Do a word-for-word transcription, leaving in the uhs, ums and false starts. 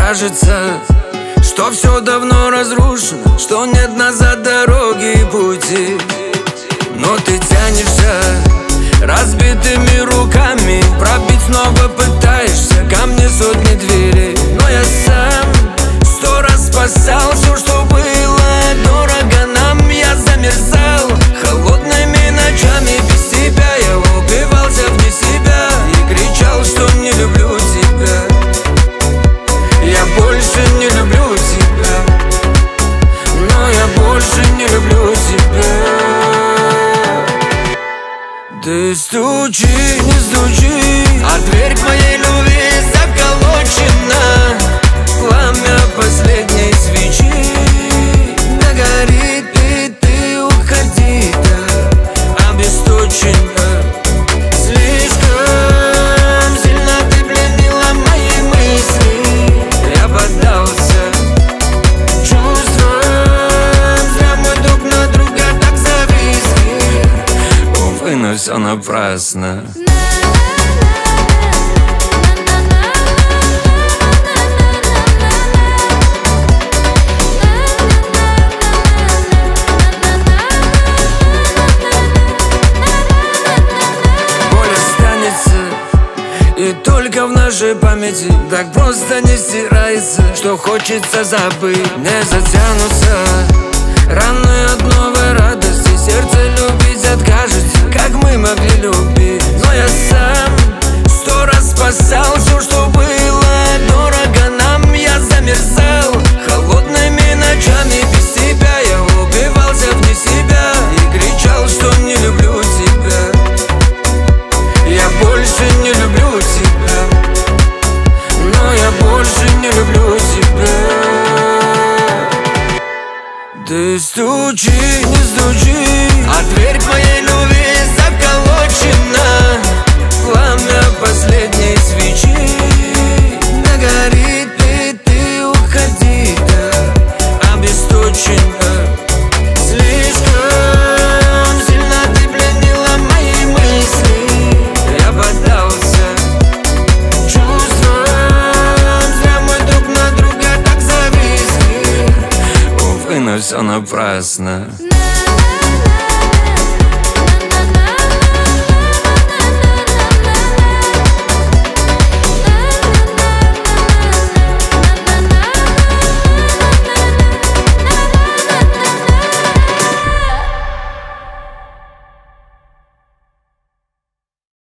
кажется, что все давно разрушено, что нет назад дороги и пути. Но ты тянешься разбитыми руками, пробить снова пытаешься ко мне сотни дверей. Но я сам сто раз спасал все, что было дорого нам. Я замерзал холодными ночами, без тебя я убивался вне себя и кричал, что не люблю тебя. Я больше не люблю тебя, но я больше не люблю тебя. Ты стучи, не стучи, а дверь к моей любви заколочена. Пламя последней свечи догорит, и ты уходи, да, обесточена. Слишком сильно ты пленила мои мысли. Я поддался чувствам, зря мы друг на друга так зависли. Увы, но все напрасно. И только в нашей памяти так просто не стирается, что хочется забыть. Не затянутся раны от новой радости, сердце любить откажется, как мы могли любить. Но я сам сто раз спасал все, что было дорого нам. Я замерзал холодными ночами, без тебя я убивался вне себя и кричал, что не люблю тебя. Я больше не люблю тебя, но я больше не люблю тебя. Ты стучи, не стучи, а дверь к моей любви заколочена. Пламя последней свечи догорит, и ты уходи, да, обесточена. Но все напрасно.